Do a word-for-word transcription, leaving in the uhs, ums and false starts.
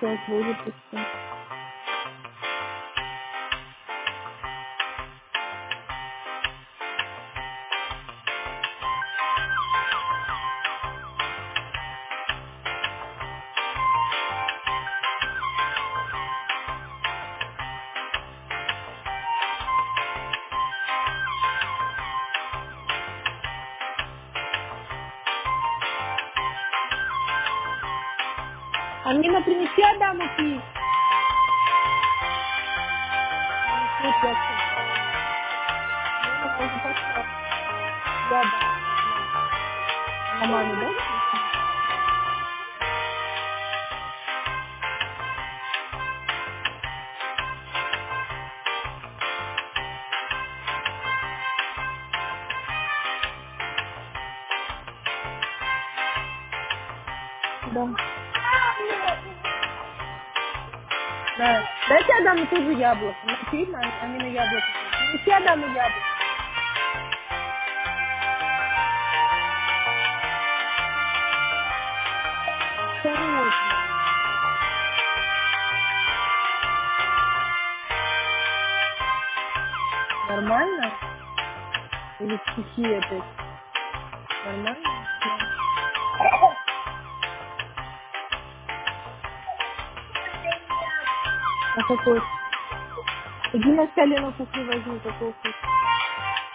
Сейчас будет почти. А мне на принеси Адаму пить. Ну, тут я сказала ей. Ну, она уже пошла. Я дам. Она маме. Она маме даст пить? Да. Да. Дайте Адаму тоже яблоко. Напить, а а не на яблоко. Принеси Адаму яблоко. Осторожно. Нормально? Или стихи опять? Нормально? Да. А какой? Иди на столе на кухню возьми, какой вкус.